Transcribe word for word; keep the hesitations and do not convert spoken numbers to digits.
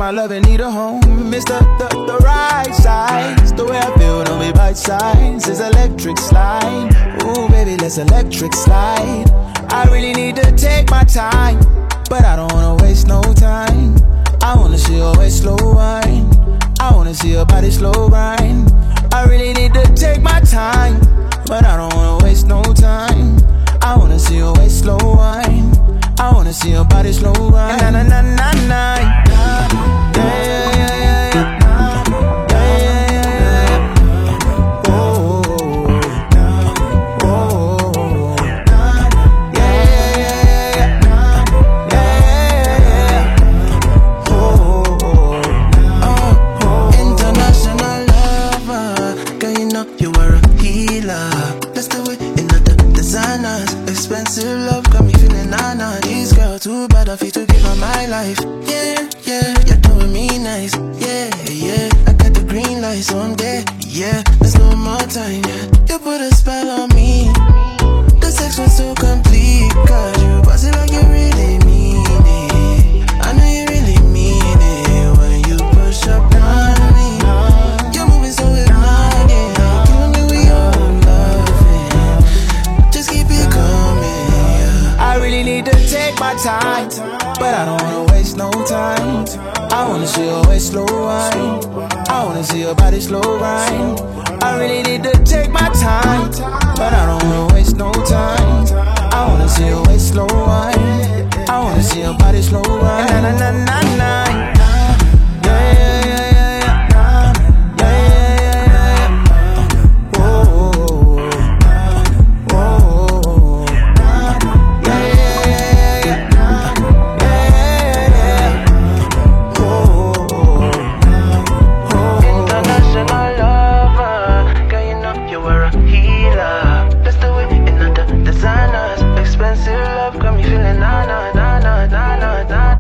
my love and need a home. It's the, the, the right size. The way I feel, don't be bite size. It's electric slide. Ooh, baby, let's electric slide. I really need to take my time, but I don't wanna waste no time. I wanna see your waist slow wine. I wanna see your body slow grind. I really need to take my time, but I don't wanna waste no time. I wanna see your waist slow wine. I wanna see your body slow grind. Na na na na na. Yeah, yeah, yeah, yeah. Expensive love got me feeling nah-nah. These girls too bad, I feel to give her my life. Yeah, yeah, you're doing me nice. Yeah, yeah, I got the green light, so I'm there. Yeah, there's no more time, yeah. You put a spell on me. The sex was so complete, cause you boss it like you really mean it. I know you really mean it when you push up on me. You're moving so hypnotic, killing me with your loving. Just keep it coming, yeah. I really need to take my time, but I don't wanna waste no time. I wanna see your waist slow wine. I wanna see your body slow grind. I really need to take my time, but I don't wanna waste no time. I wanna see your waist slow wine. I wanna see your body slow grind. Na na na na na.